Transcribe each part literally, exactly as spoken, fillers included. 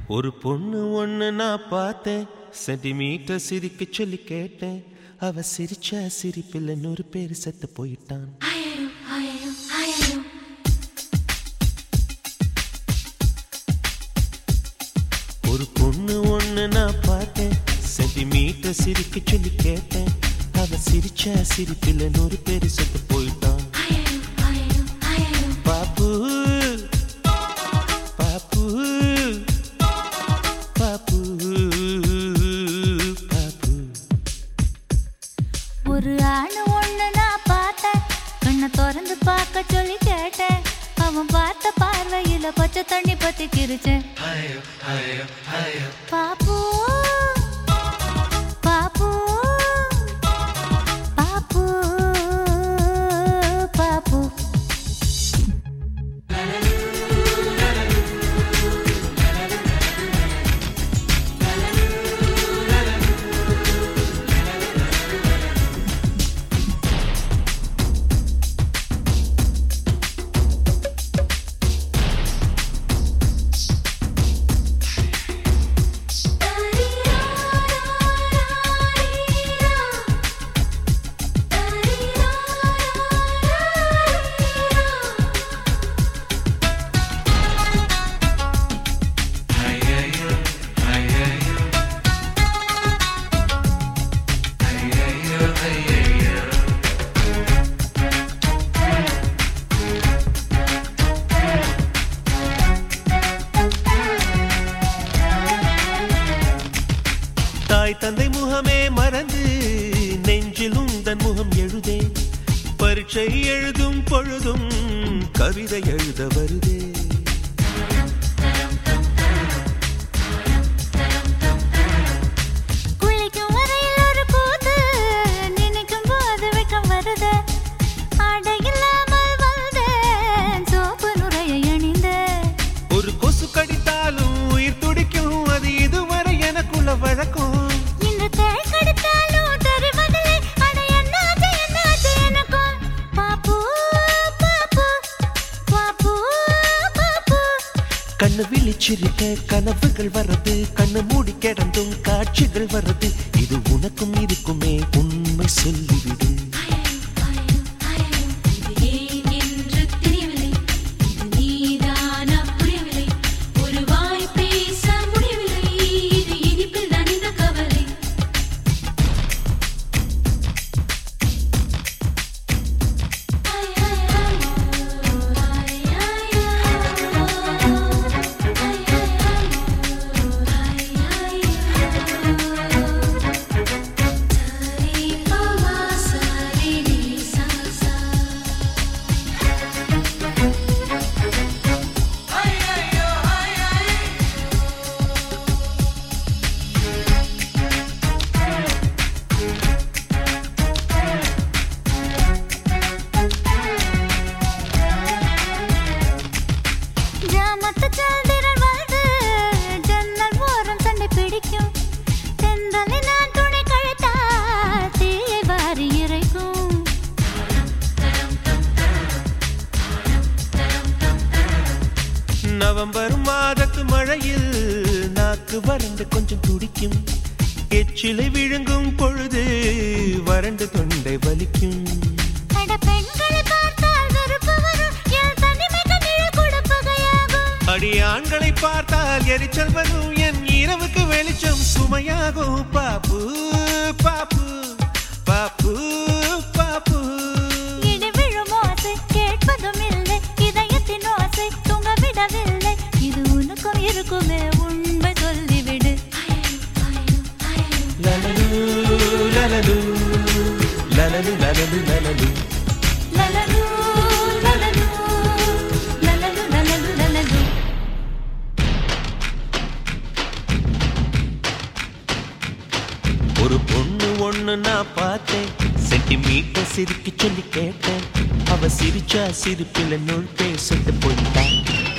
ஒரு பொண்ணு ஒண்ணு நான் பார்த்தேன், சென்டிமீட்டர் சிரிக்க சொல்லி கேட்டேன். அவ சிரிச்சா சிரிப்பில் நூறு பேர் செத்து போயிட்டான். ஒரு பொண்ணு ஒண்ணு நான் பார்த்தேன், சென்டிமீட்டர் சிரிக்க சொல்லி கேட்டேன். அவ சிரிச்சா சிரிப்பில் நூறு பேர் செத்து போயிட்டான். பாப்பு பாப்பு பாப்பு பாப்பு. ஒரு ஆணு ஒண்ணு நான் பார்த்தேன், கண்ணை திறந்து பார்க்க சொல்லி கேட்டேன். அவன் பார்த்த பார்வையில பச்சை தண்ணி பத்தி கிரிச்சேன். பாப்பு பாப்பு பாப்பு பாப்பு. தாய் தந்தை முகமே மறந்து நெஞ்சில் உந்தன் முகம் எழுதே. பரீட்சை எழுதும் பொழுதும் கவிதை எழுத வருதே. குளிக்கும் வரையில் ஒரு கூத்து, நினைக்கும் போது வெக்கம் வருது. ஆடை இல்லாமல் வந்தேன், சோப்பு நுரையை அணிந்தேன். ஒரு கொசு கடித்தாலும் உயிர் துடிக்கும், அது இதுவரை எனக்குள்ள வழக்கம். இன்று தேள் கடித்தாலும் தெரிவதில்லை, அட என்னாச்சு என்னாச்சு எனக்கும். பாப்பு பாப்பு பாப்பு பாப்பு. கண்ணு விழிச்சிருக்க கனவுகள் வர்றது, கண்ணு மூடி கிடந்தும் காட்சிகள் வர்றது. இது உனக்கும் இதுக்குமே உண்மை சொல்லிவிடு. ஜாமத்து சந்திரன் வந்து ஜன்னல் ஓரம் சண்டை பிடிக்கும். தென்றலை நான் துணை கழுத்தால் தீயை வாரி இறைக்கும். நவம்பர் மாதத்து மழையில் நாக்கு வறண்டு கொஞ்சம் துடிக்கும். எச்சிலை விழுங்கும் பொழுது வறண்டு தொண்டை வலிக்கும். அட பெண்களை பார்த்தால் வெறுப்பு வரும், என் தனிமைக்கு நிழல் கொடுப்பகையாகும். அடி ஆண்களை பார்த்தால் எரிச்சல் வரும், என் இரவுக்கு வெளிச்சம் சுமையாகும். பாப்பு பாப்பு பாப்பு பாப்பு. இடி விழும் ஓசை கேட்பதும் இல்லை, இதயத்தின் ஓசை தூங்க விடவில்லை. இது உனக்கும் இருக்குமே உண்மை சொல்லிவிடு. லலலு லலலு லலலு லலலு லலலு. லலலு லலலு லலலு லலலு லலலு. ஒரு பொண்ணு ஒண்ணு நான் பார்த்தேன், சென்டிமீட்டர் சிரிக்க சொல்லி கேட்டேன். அவ சிரிச்சா சிரிப்பில் நூல் பேர் செத்து போயிட்டான்.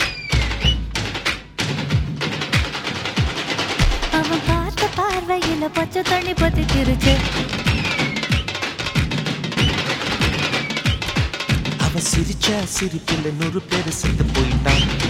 அவன் பார்த்த பார்வையில பச்சை தண்ணி பத்தி கிரிச்சு. அவ சிரிச்சா சிரிப்பில் நூறு பேர் செத்து போயிட்டான்.